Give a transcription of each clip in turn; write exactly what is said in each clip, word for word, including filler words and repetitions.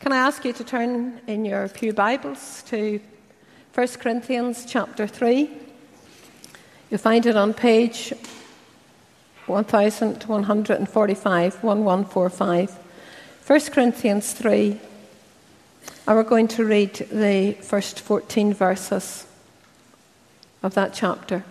Can I ask you to turn in your pew Bibles to First Corinthians chapter three? You'll find it on page one thousand one hundred forty-five, eleven forty-five. First Corinthians three, and we're going to read the first fourteen verses of that chapter.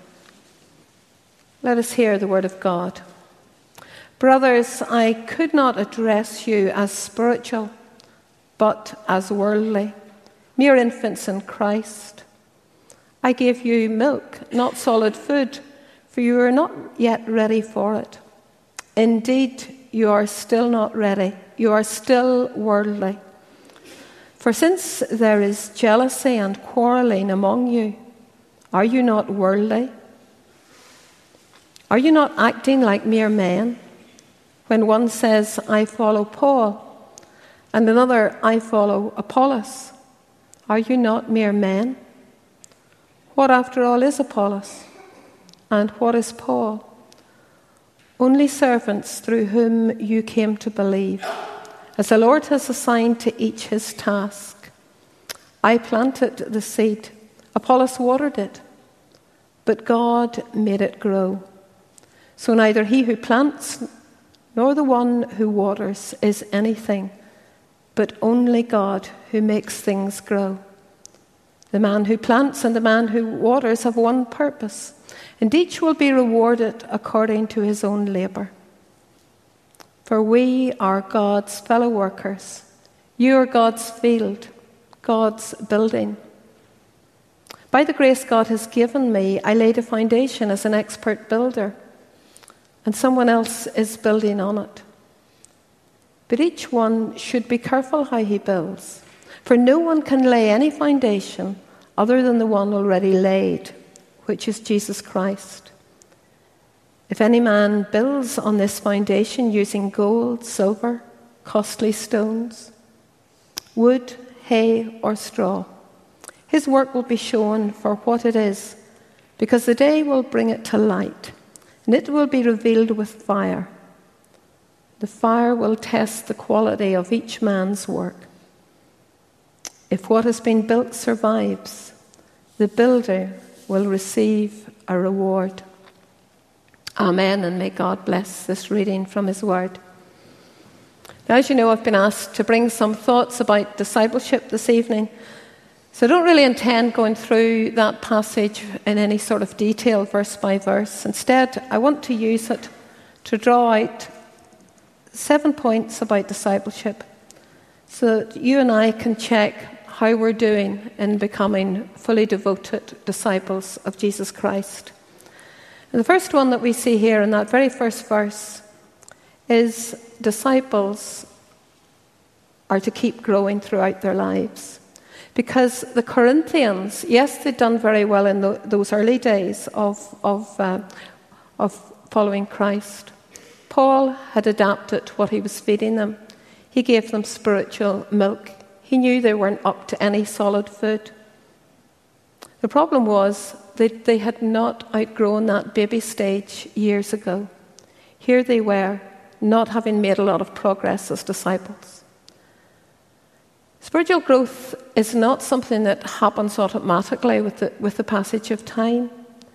Let us hear the word of God. Brothers, I could not address you as spiritual, but as worldly, mere infants in Christ. I gave you milk, not solid food, for you are not yet ready for it. Indeed, you are still not ready. You are still worldly. For since there is jealousy and quarreling among you, are you not worldly? Are you not acting like mere men? When one says, I follow Paul, and another, I follow Apollos, are you not mere men? What, after all, is Apollos? And what is Paul? Only servants through whom you came to believe, as the Lord has assigned to each his task. I planted the seed, Apollos watered it, but God made it grow. So neither he who plants nor the one who waters is anything, but only God who makes things grow. The man who plants and the man who waters have one purpose, and each will be rewarded according to his own labor. For we are God's fellow workers. You are God's field, God's building. By the grace God has given me, I laid a foundation as an expert builder, and someone else is building on it. But each one should be careful how he builds, for no one can lay any foundation other than the one already laid, which is Jesus Christ. If any man builds on this foundation using gold, silver, costly stones, wood, hay, or straw, his work will be shown for what it is, because the day will bring it to light, and it will be revealed with fire. The fire will test the quality of each man's work. If what has been built survives, the builder will receive a reward. Amen, and may God bless this reading from his word. Now, as you know, I've been asked to bring some thoughts about discipleship this evening. So I don't really intend going through that passage in any sort of detail, verse by verse. Instead, I want to use it to draw out seven points about discipleship so that you and I can check how we're doing in becoming fully devoted disciples of Jesus Christ. And the first one that we see here in that very first verse is disciples are to keep growing throughout their lives. Because the Corinthians, yes, they'd done very well in the, those early days of, of, uh, of following Christ. Paul had adapted what he was feeding them. He gave them spiritual milk. He knew they weren't up to any solid food. The problem was that they had not outgrown that baby stage years ago. Here they were, not having made a lot of progress as disciples. Spiritual growth is not something that happens automatically with the, with the passage of time.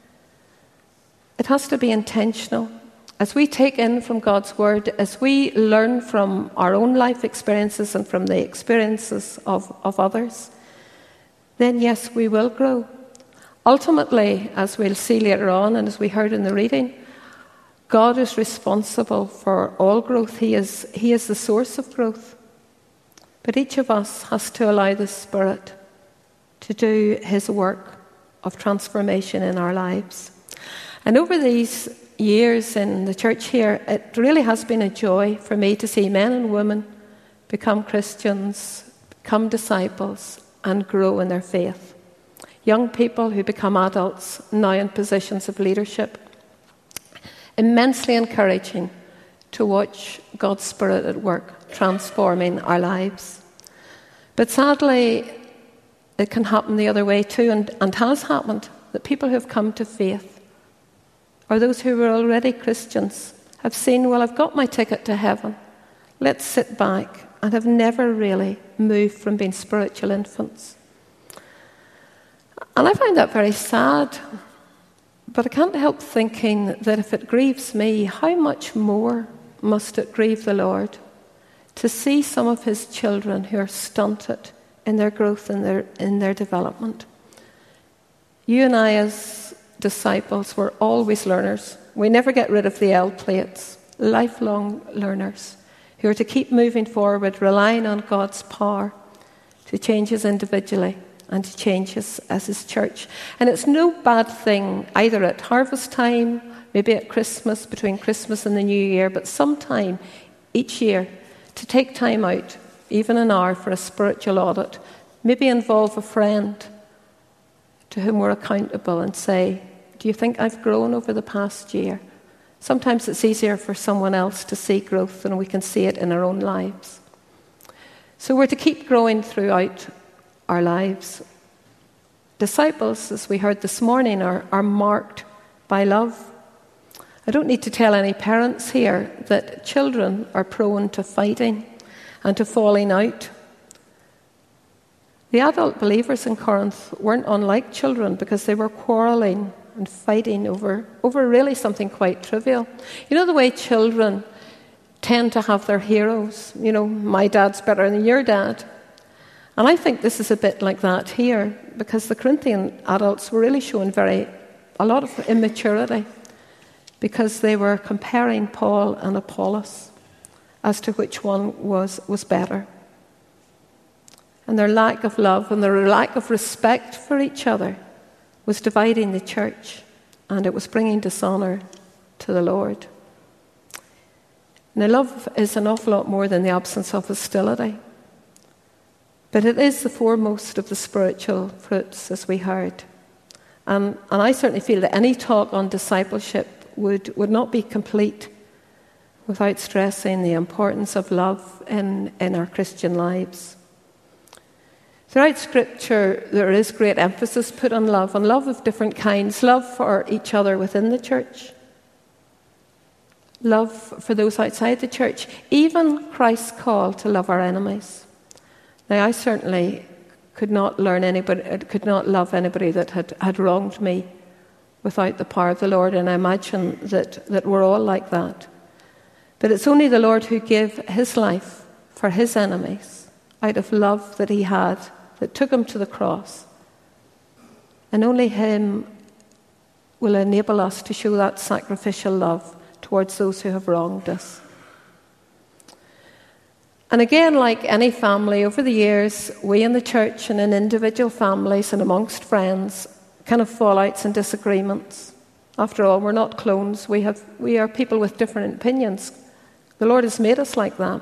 It has to be intentional. As we take in from God's word, as we learn from our own life experiences and from the experiences of, of others, then yes, we will grow. Ultimately, as we'll see later on and as we heard in the reading, God is responsible for all growth. He is, he is the source of growth. But each of us has to allow the Spirit to do his work of transformation in our lives. And over these years in the church here, it really has been a joy for me to see men and women become Christians, become disciples, and grow in their faith. Young people who become adults, now in positions of leadership. Immensely encouraging to watch God's Spirit at work, transforming our lives. But sadly, it can happen the other way too, and, and has happened, that people who have come to faith, or those who were already Christians, have seen, well, I've got my ticket to heaven. Let's sit back and have never really moved from being spiritual infants. And I find that very sad, but I can't help thinking that if it grieves me, how much more must it grieve the Lord to see some of his children who are stunted in their growth and their, in their development. You and I as disciples were always learners. We never get rid of the L plates, lifelong learners who are to keep moving forward, relying on God's power to change us individually and to change us as his church. And it's no bad thing either at harvest time, maybe at Christmas, between Christmas and the New Year, but sometime each year to take time out, even an hour, for a spiritual audit. Maybe involve a friend to whom we're accountable and say, do you think I've grown over the past year? Sometimes it's easier for someone else to see growth than we can see it in our own lives. So we're to keep growing throughout our lives. Disciples, as we heard this morning, are, are marked by love. I don't need to tell any parents here that children are prone to fighting and to falling out. The adult believers in Corinth weren't unlike children because they were quarrelling and fighting over, over really something quite trivial. You know the way children tend to have their heroes? You know, my dad's better than your dad. And I think this is a bit like that here, because the Corinthian adults were really showing very a lot of immaturity because they were comparing Paul and Apollos as to which one was, was better. And their lack of love and their lack of respect for each other was dividing the church, and it was bringing dishonour to the Lord. Now, love is an awful lot more than the absence of hostility, but it is the foremost of the spiritual fruits, as we heard. And, and I certainly feel that any talk on discipleship would, would not be complete without stressing the importance of love in, in our Christian lives. Throughout Scripture, there is great emphasis put on love, on love of different kinds. Love for each other within the church. Love for those outside the church. Even Christ's call to love our enemies. Now, I certainly could not learn anybody, could not love anybody that had, had wronged me without the power of the Lord, and I imagine that, that we're all like that. But it's only the Lord who gave his life for his enemies out of love that he had, that took him to the cross. And only him will enable us to show that sacrificial love towards those who have wronged us. And again, like any family, over the years, we in the church and in individual families and amongst friends can have fallouts and disagreements. After all, we're not clones. We have we are people with different opinions. The Lord has made us like that.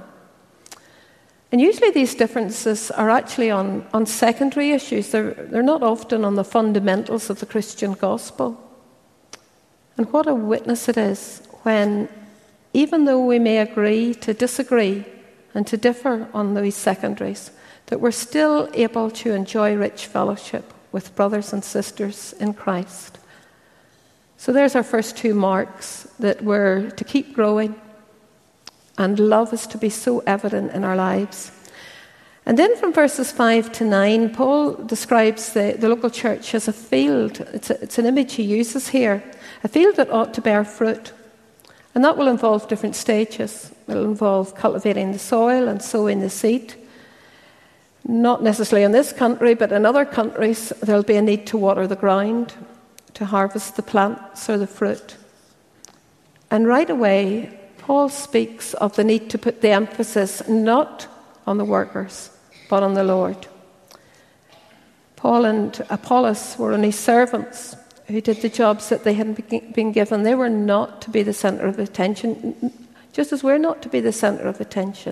And usually these differences are actually on, on secondary issues. They're, they're not often on the fundamentals of the Christian gospel. And what a witness it is when, even though we may agree to disagree and to differ on these secondaries, that we're still able to enjoy rich fellowship with brothers and sisters in Christ. So there's our first two marks, that we're to keep growing, and love is to be so evident in our lives. And then from verses five to nine, Paul describes the, the local church as a field. It's, a, it's an image he uses here. A field that ought to bear fruit. And that will involve different stages. It will involve cultivating the soil and sowing the seed. Not necessarily in this country, but in other countries, there'll be a need to water the ground, to harvest the plants or the fruit. And right away, Paul speaks of the need to put the emphasis not on the workers, but on the Lord. Paul and Apollos were only servants who did the jobs that they had been given. They were not to be the centre of attention, just as we're not to be the centre of attention.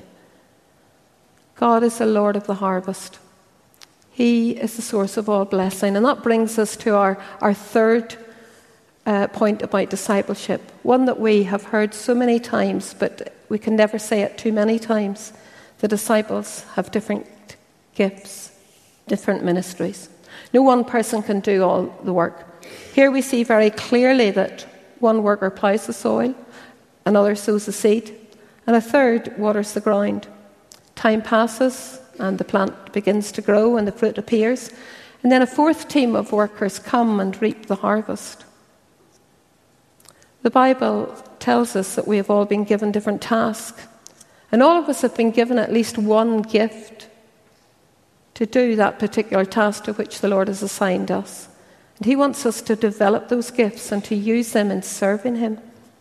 God is the Lord of the harvest. He is the source of all blessing. And that brings us to our, our third Uh, point about discipleship, one that we have heard so many times, but we can never say it too many times. The disciples have different gifts, different ministries. No one person can do all the work. Here we see very clearly that one worker ploughs the soil, another sows the seed, and a third waters the ground. Time passes and the plant begins to grow and the fruit appears. And then a fourth team of workers come and reap the harvest. The Bible tells us that we have all been given different tasks. And all of us have been given at least one gift to do that particular task to which the Lord has assigned us. And he wants us to develop those gifts and to use them in serving him.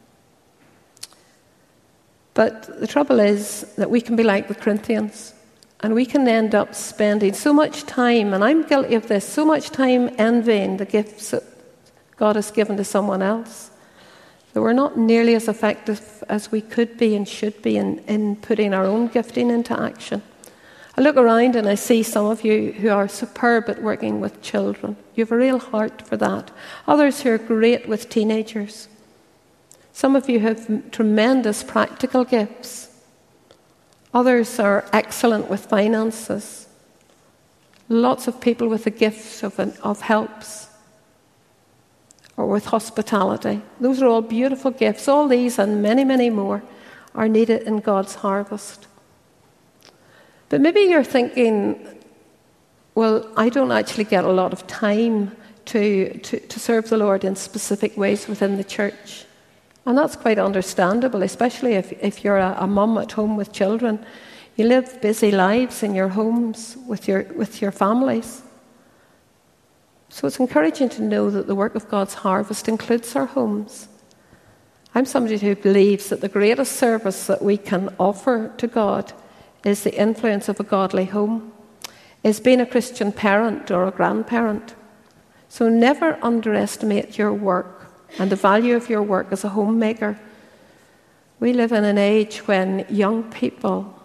But the trouble is that we can be like the Corinthians, and we can end up spending so much time, and I'm guilty of this, so much time envying the gifts that God has given to someone else, that we're not nearly as effective as we could be and should be in, in putting our own gifting into action. I look around and I see some of you who are superb at working with children. You have a real heart for that. Others who are great with teenagers. Some of you have tremendous practical gifts. Others are excellent with finances. Lots of people with the gifts of, of helps or with hospitality. Those are all beautiful gifts. All these and many, many more are needed in God's harvest. But maybe you're thinking, well, I don't actually get a lot of time to, to, to serve the Lord in specific ways within the church. And that's quite understandable, especially if, if you're a, a mum at home with children. You live busy lives in your homes with your, with your families. So it's encouraging to know that the work of God's harvest includes our homes. I'm somebody who believes that the greatest service that we can offer to God is the influence of a godly home, is being a Christian parent or a grandparent. So never underestimate your work and the value of your work as a homemaker. We live in an age when young people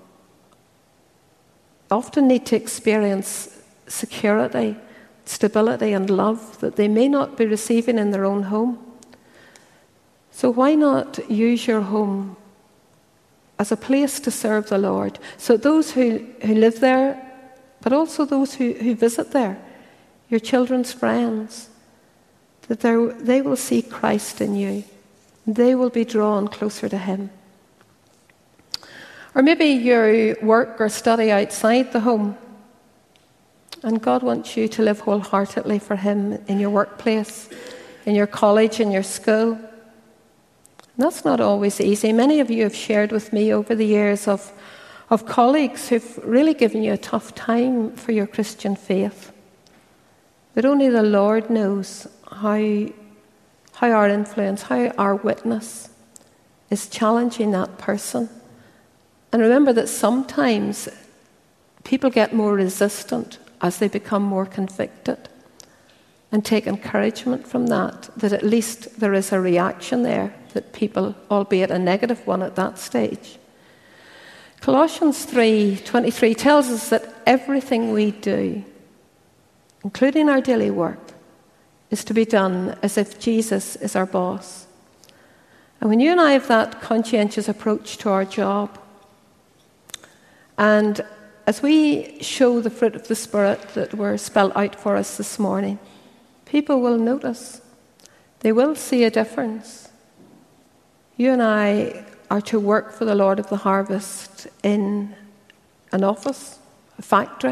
often need to experience security, stability and love that they may not be receiving in their own home. So why not use your home as a place to serve the Lord? So those who, who live there, but also those who, who visit there, your children's friends, that they will see Christ in you. They will be drawn closer to him. Or maybe you work or study outside the home, and God wants you to live wholeheartedly for him in your workplace, in your college, in your school. And that's not always easy. Many of you have shared with me over the years of, of colleagues who've really given you a tough time for your Christian faith. But only the Lord knows how, how our influence, how our witness is challenging that person. And remember that sometimes people get more resistant as they become more convicted, and take encouragement from that, that at least there is a reaction there, that people, albeit a negative one at that stage. Colossians three twenty-three tells us that everything we do, including our daily work, is to be done as if Jesus is our boss. And when you and I have that conscientious approach to our job, and as we show the fruit of the Spirit that were spelled out for us this morning, people will notice. They will see a difference. You and I are to work for the Lord of the harvest in an office, a factory,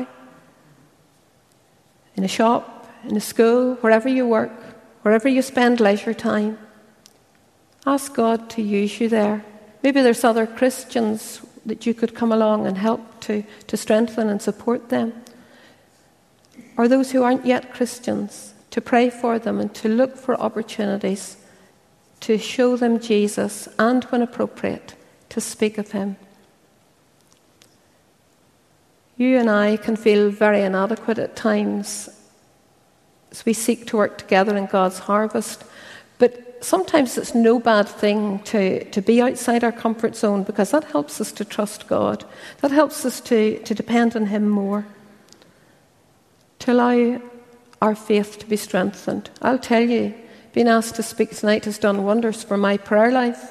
in a shop, in a school, wherever you work, wherever you spend leisure time. Ask God to use you there. Maybe there's other Christians that you could come along and help to, to strengthen and support them. Or those who aren't yet Christians, to pray for them and to look for opportunities to show them Jesus, and when appropriate, to speak of him. You and I can feel very inadequate at times as we seek to work together in God's harvest, but sometimes it's no bad thing to, to be outside our comfort zone, because that helps us to trust God. That helps us to, to depend on him more, to allow our faith to be strengthened. I'll tell you, being asked to speak tonight has done wonders for my prayer life.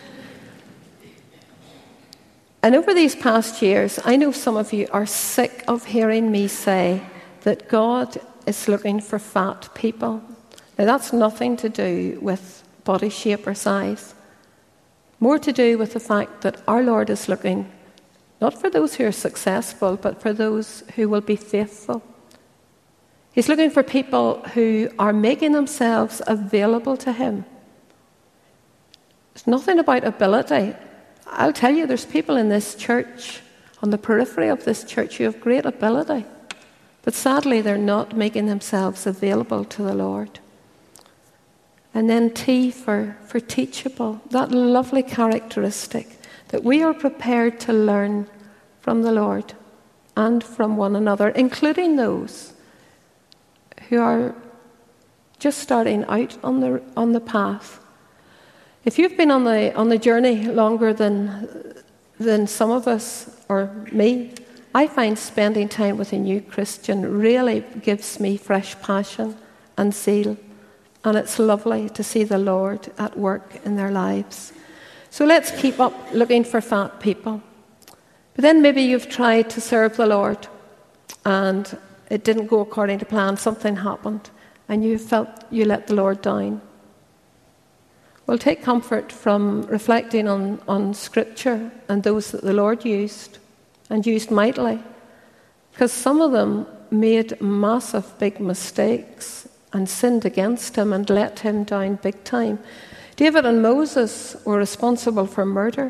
And over these past years, I know some of you are sick of hearing me say that God is looking for fat people. Now, that's nothing to do with body shape or size. More to do with the fact that our Lord is looking Not for those who are successful, but for those who will be faithful. He's looking for people who are making themselves available to him. It's nothing about ability. I'll tell you, there's people in this church, on the periphery of this church, who have great ability. But sadly, they're not making themselves available to the Lord. And then T for, for teachable, that lovely characteristic that we are prepared to learn from the Lord and from one another, including those who are just starting out on the on the path. If you've been on the on the journey longer than than some of us or me, I find spending time with a new Christian really gives me fresh passion and zeal, and it's lovely to see the Lord at work in their lives. So let's keep up looking for fat people. But then maybe you've tried to serve the Lord and it didn't go according to plan, something happened, and you felt you let the Lord down. Well, take comfort from reflecting on, on Scripture and those that the Lord used, and used mightily, because some of them made massive big mistakes and sinned against him and let him down big time. David and Moses were responsible for murder.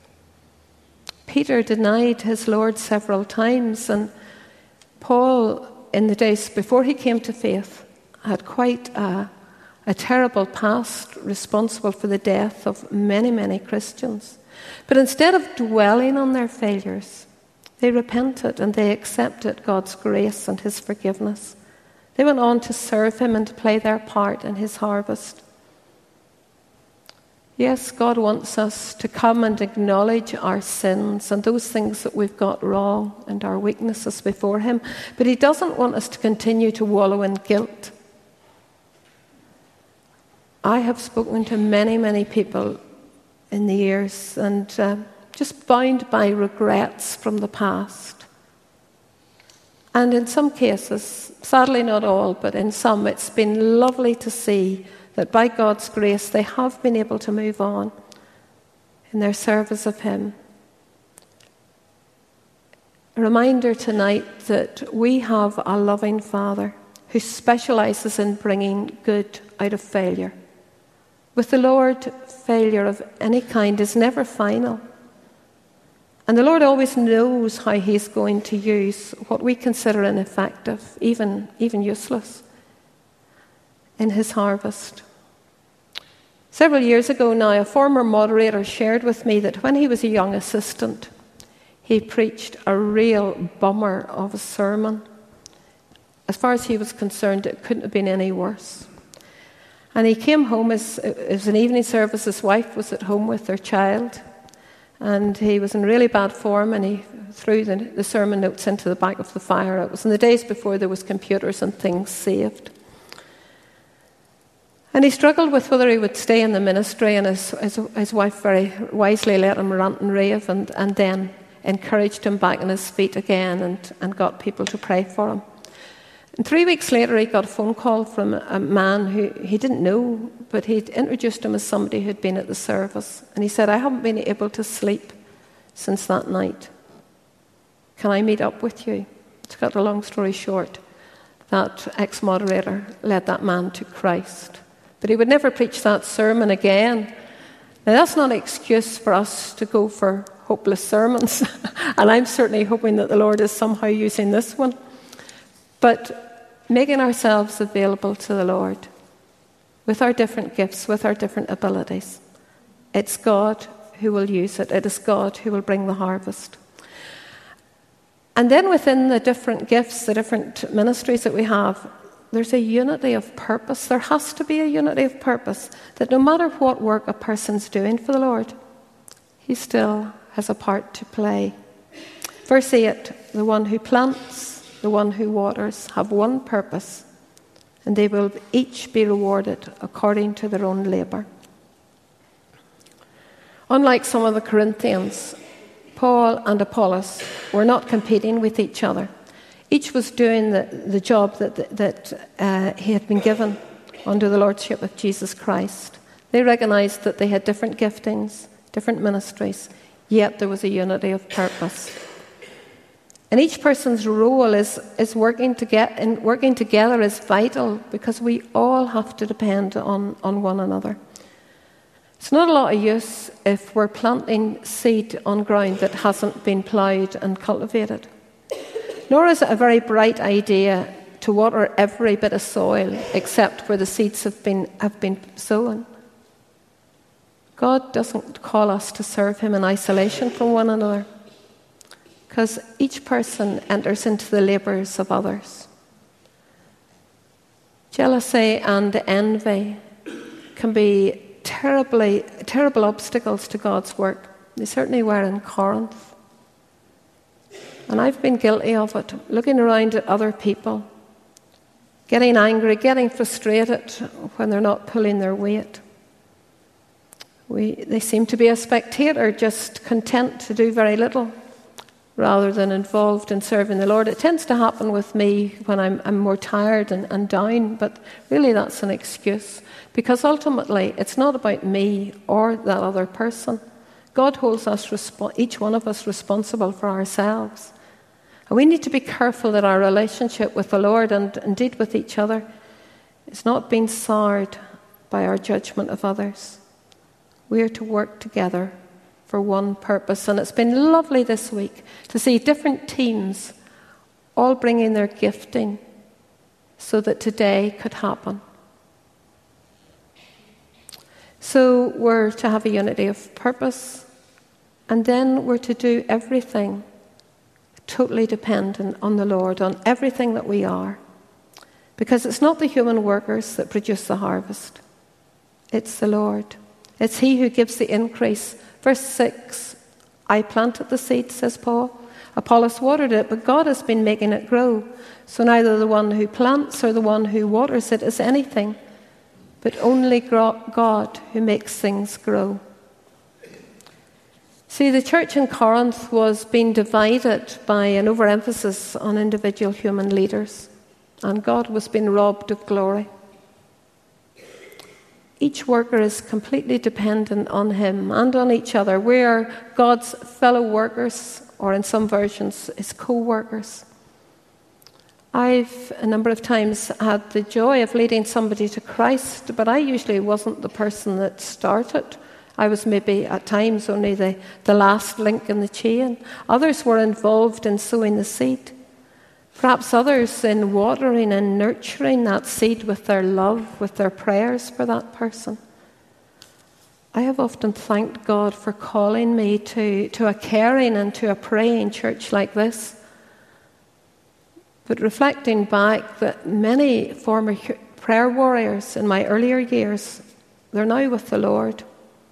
Peter denied his Lord several times, and Paul, in the days before he came to faith, had quite a, a terrible past, responsible for the death of many, many Christians. But instead of dwelling on their failures, they repented and they accepted God's grace and his forgiveness. They went on to serve him and to play their part in his harvest. Yes, God wants us to come and acknowledge our sins and those things that we've got wrong and our weaknesses before him. But he doesn't want us to continue to wallow in guilt. I have spoken to many, many people in the years and uh, just bound by regrets from the past. And in some cases, sadly not all, but in some, it's been lovely to see that by God's grace they have been able to move on in their service of him. A reminder tonight that we have a loving Father who specializes in bringing good out of failure. With the Lord, failure of any kind is never final. And the Lord always knows how he's going to use what we consider ineffective, even, even useless, in his harvest. Several years ago now, a former moderator shared with me that when he was a young assistant, he preached a real bummer of a sermon. As far as he was concerned, it couldn't have been any worse. And he came home, as it was an evening service, his wife was at home with their child, and he was in really bad form, and he threw the, the sermon notes into the back of the fire. It was in the days before there was computers and things saved. And he struggled with whether he would stay in the ministry, and his, his, his wife very wisely let him rant and rave, and, and then encouraged him back on his feet again and, and got people to pray for him. And three weeks later, he got a phone call from a man who he didn't know, but he'd introduced him as somebody who'd been at the service. And he said, "I haven't been able to sleep since that night. Can I meet up with you?" To cut a long story short, that ex-moderator led that man to Christ. But he would never preach that sermon again. Now, that's not an excuse for us to go for hopeless sermons. And I'm certainly hoping that the Lord is somehow using this one. But making ourselves available to the Lord with our different gifts, with our different abilities. It's God who will use it. It is God who will bring the harvest. And then within the different gifts, the different ministries that we have, there's a unity of purpose. There has to be a unity of purpose, that no matter what work a person's doing for the Lord, he still has a part to play. Verse eight, the one who plants, the one who waters, have one purpose, and they will each be rewarded according to their own labour. Unlike some of the Corinthians, Paul and Apollos were not competing with each other. Each was doing the, the job that, that uh, he had been given under the lordship of Jesus Christ. They recognized that they had different giftings, different ministries, yet there was a unity of purpose. And each person's role is, is working, to get, and working together is vital, because we all have to depend on, on one another. It's not a lot of use if we're planting seed on ground that hasn't been ploughed and cultivated. Nor is it a very bright idea to water every bit of soil except where the seeds have been, have been sown. God doesn't call us to serve him in isolation from one another, because each person enters into the labours of others. Jealousy and envy can be terribly, terrible obstacles to God's work. They certainly were in Corinth. And I've been guilty of it, looking around at other people, getting angry, getting frustrated when they're not pulling their weight. We, they seem to be a spectator, just content to do very little, rather than involved in serving the Lord. It tends to happen with me when I'm, I'm more tired and, and down, but really that's an excuse, because ultimately it's not about me or that other person. God holds us, respo- each one of us, responsible for ourselves. And we need to be careful that our relationship with the Lord, and indeed with each other, is not being soured by our judgment of others. We are to work together for one purpose. And it's been lovely this week to see different teams all bringing their gifting so that today could happen. So we're to have a unity of purpose, and then we're to do everything totally dependent on the Lord, on everything that we are. Because it's not the human workers that produce the harvest. It's the Lord. It's he who gives the increase. Verse six, I planted the seed, says Paul. Apollos watered it, but God has been making it grow. So neither the one who plants or the one who waters it is anything, but only God who makes things grow. See, the church in Corinth was being divided by an overemphasis on individual human leaders, and God was being robbed of glory. Each worker is completely dependent on him and on each other. We are God's fellow workers, or in some versions, his co-workers. I've a number of times had the joy of leading somebody to Christ, but I usually wasn't the person that started. I was maybe at times only the, the last link in the chain. Others were involved in sowing the seed. Perhaps others in watering and nurturing that seed with their love, with their prayers for that person. I have often thanked God for calling me to, to a caring and to a praying church like this. But reflecting back, that many former prayer warriors in my earlier years, they're now with the Lord.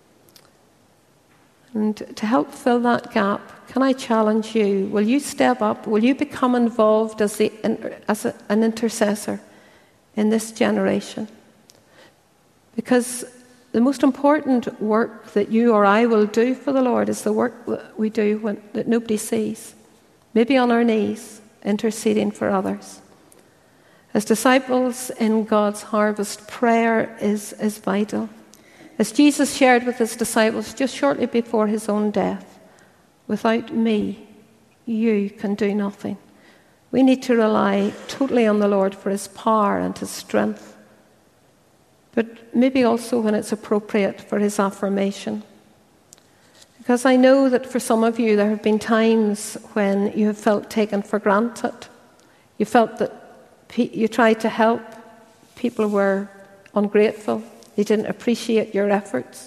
And to help fill that gap, can I challenge you? Will you step up? Will you become involved as, the, as a, an intercessor in this generation? Because the most important work that you or I will do for the Lord is the work that we do when, that nobody sees. Maybe on our knees, interceding for others. As disciples in God's harvest, prayer is, is vital. As Jesus shared with his disciples just shortly before his own death, without me, you can do nothing. We need to rely totally on the Lord for his power and his strength, but maybe also when it's appropriate for his affirmation. Because I know that for some of you there have been times when you have felt taken for granted. You felt that pe- you tried to help, people were ungrateful. They didn't appreciate your efforts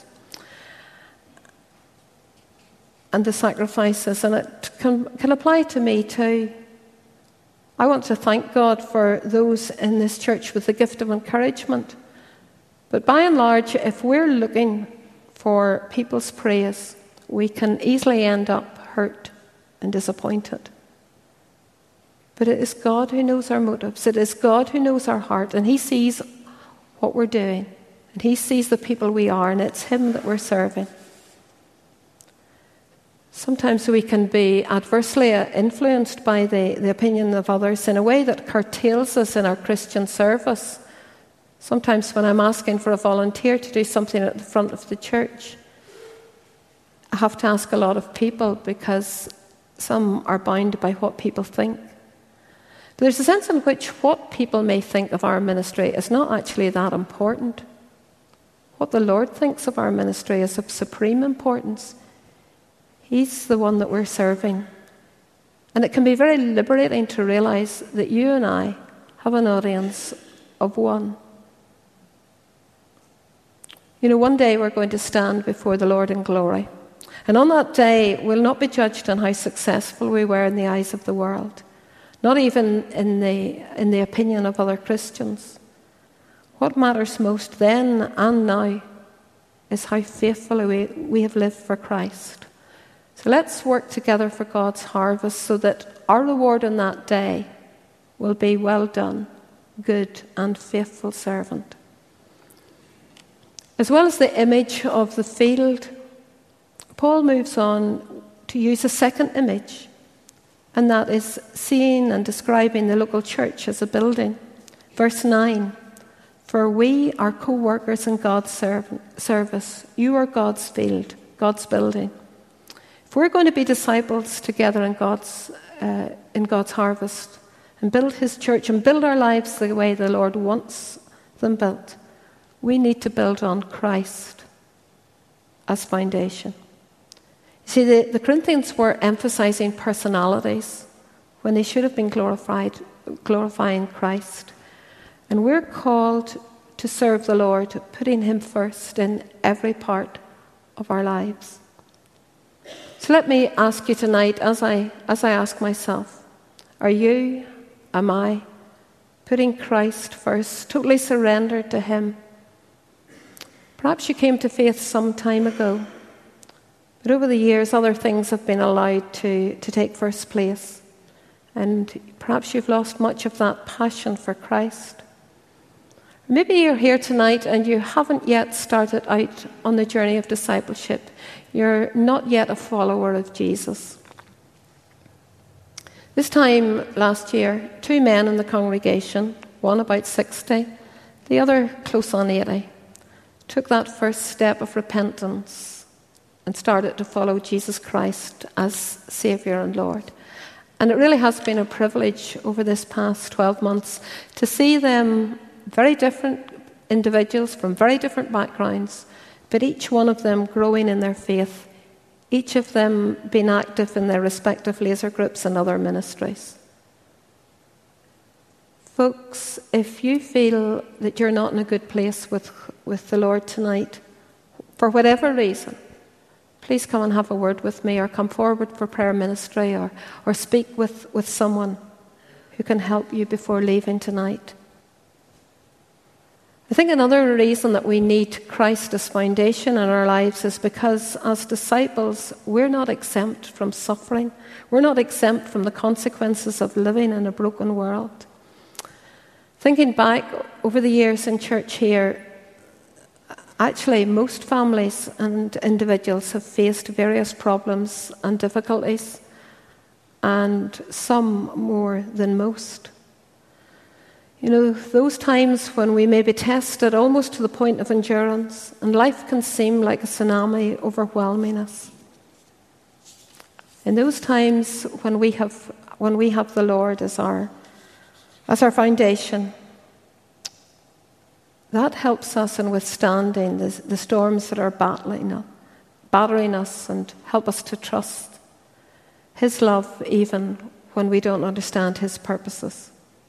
and the sacrifices, and it can, can apply to me too. I want to thank God for those in this church with the gift of encouragement. But by and large, if we're looking for people's praise, we can easily end up hurt and disappointed. But it is God who knows our motives. It is God who knows our heart, and he sees what we're doing. And he sees the people we are, and it's him that we're serving. Sometimes we can be adversely influenced by the, the opinion of others in a way that curtails us in our Christian service. Sometimes when I'm asking for a volunteer to do something at the front of the church, I have to ask a lot of people because some are bound by what people think. But there's a sense in which what people may think of our ministry is not actually that important. What the Lord thinks of our ministry is of supreme importance. He's the one that we're serving. And it can be very liberating to realize that you and I have an audience of one. You know, one day we're going to stand before the Lord in glory. And on that day, we'll not be judged on how successful we were in the eyes of the world, not even in the, in the opinion of other Christians. What matters most then and now is how faithfully we, we have lived for Christ. So let's work together for God's harvest so that our reward on that day will be well done, good and faithful servant. As well as the image of the field, Paul moves on to use a second image, and that is seeing and describing the local church as a building. Verse nine, for we are co-workers in God's service. You are God's field, God's building. If we're going to be disciples together in God's, uh, in God's harvest and build his church and build our lives the way the Lord wants them built, we need to build on Christ as foundation. You see, the, the Corinthians were emphasizing personalities when they should have been glorified, glorifying Christ. And we're called to serve the Lord, putting him first in every part of our lives. So let me ask you tonight, as I, as I ask myself, are you, am I, putting Christ first, totally surrendered to him? Perhaps you came to faith some time ago, but over the years other things have been allowed to, to take first place. And perhaps you've lost much of that passion for Christ. Maybe you're here tonight and you haven't yet started out on the journey of discipleship. You're not yet a follower of Jesus. This time last year, two men in the congregation, one about sixty, the other close on eighty, took that first step of repentance and started to follow Jesus Christ as Saviour and Lord. And it really has been a privilege over this past twelve months to see them, very different individuals from very different backgrounds, but each one of them growing in their faith, each of them being active in their respective laser groups and other ministries. Folks, if you feel that you're not in a good place with, with the Lord tonight, for whatever reason, please come and have a word with me, or come forward for prayer ministry, or, or speak with, with someone who can help you before leaving tonight. I think another reason that we need Christ as foundation in our lives is because as disciples, we're not exempt from suffering. We're not exempt from the consequences of living in a broken world. Thinking back over the years in church here, actually most families and individuals have faced various problems and difficulties, and some more than most. You know, those times when we may be tested almost to the point of endurance, and life can seem like a tsunami overwhelming us. In those times when we have when we have the Lord as our as our foundation, that helps us in withstanding the, the storms that are battling, battering us, and help us to trust his love even when we don't understand his purposes.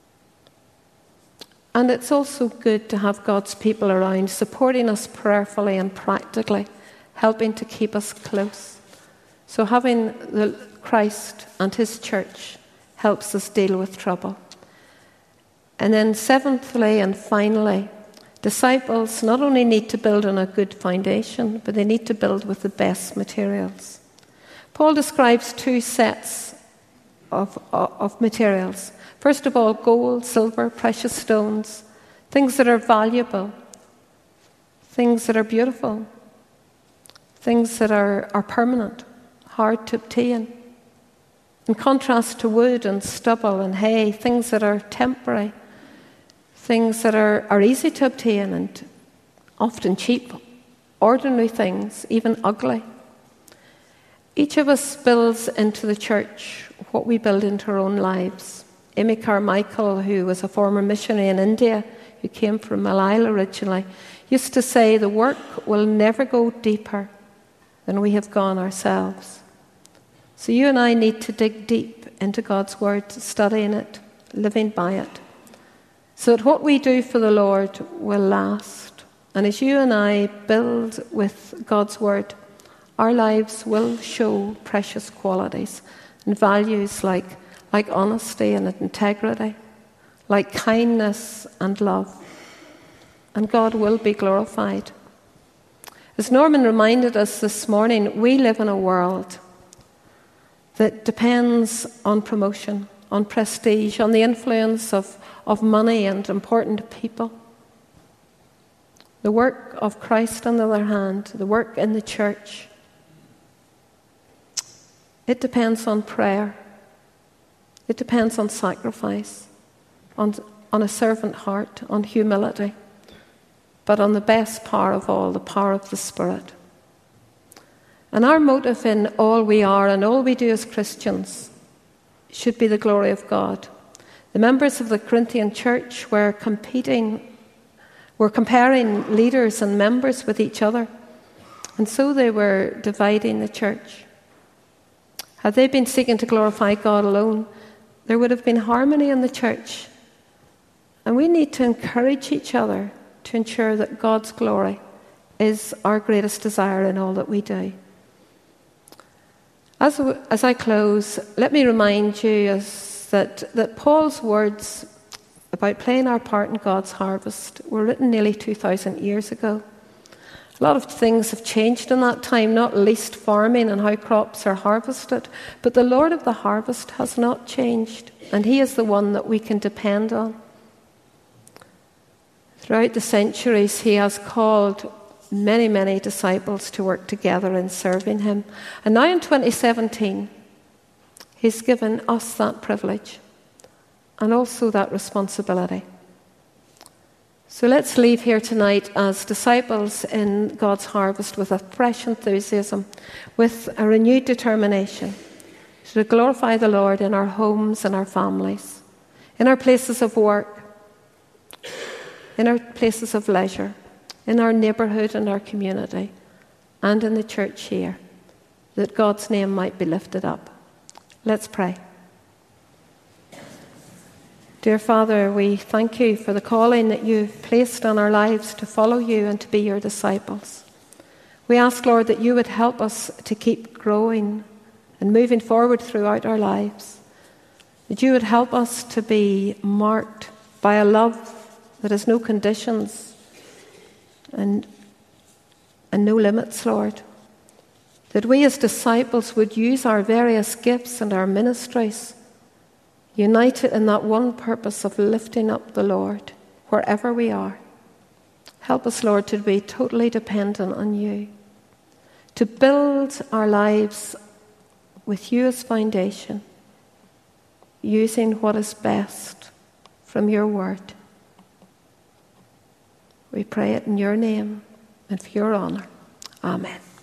And it's also good to have God's people around, supporting us prayerfully and practically, helping to keep us close. So having the Christ and his church helps us deal with trouble. And then seventhly and finally, disciples not only need to build on a good foundation, but they need to build with the best materials. Paul describes two sets of, of materials. First of all, gold, silver, precious stones, things that are valuable, things that are beautiful, things that are, are permanent, hard to obtain. In contrast to wood and stubble and hay, things that are temporary, things that are, are easy to obtain and often cheap, ordinary things, even ugly. Each of us builds into the church what we build into our own lives. Amy Carmichael, who was a former missionary in India, who came from Malaya originally, used to say the work will never go deeper than we have gone ourselves. So you and I need to dig deep into God's Word, studying it, living by it, so that what we do for the Lord will last. And as you and I build with God's Word, our lives will show precious qualities and values like, like honesty and integrity, like kindness and love. And God will be glorified. As Norman reminded us this morning, we live in a world that depends on promotion, on prestige, on the influence of, of money and important people. The work of Christ, on the other hand, the work in the church, it depends on prayer. It depends on sacrifice, on, on a servant heart, on humility, but on the best power of all, the power of the Spirit. And our motive in all we are and all we do as Christians should be the glory of God. The members of the Corinthian church were competing, were comparing leaders and members with each other, and so they were dividing the church. Had they been seeking to glorify God alone, there would have been harmony in the church. And we need to encourage each other to ensure that God's glory is our greatest desire in all that we do. As, as I close, let me remind you as that, that Paul's words about playing our part in God's harvest were written nearly two thousand years ago. A lot of things have changed in that time, not least farming and how crops are harvested. But the Lord of the harvest has not changed, and He is the one that we can depend on. Throughout the centuries, He has called many, many disciples to work together in serving Him. And now in twenty seventeen, He's given us that privilege and also that responsibility. So let's leave here tonight as disciples in God's harvest with a fresh enthusiasm, with a renewed determination to glorify the Lord in our homes and our families, in our places of work, in our places of leisure, in our neighbourhood and our community, and in the church here, that God's name might be lifted up. Let's pray. Dear Father, we thank you for the calling that you've placed on our lives to follow you and to be your disciples. We ask, Lord, that you would help us to keep growing and moving forward throughout our lives, that you would help us to be marked by a love that has no conditions and, and no limits, Lord, that we as disciples would use our various gifts and our ministries united in that one purpose of lifting up the Lord wherever we are. Help us, Lord, to be totally dependent on you, to build our lives with you as foundation, using what is best from your word. We pray it in your name and for your honour. Amen.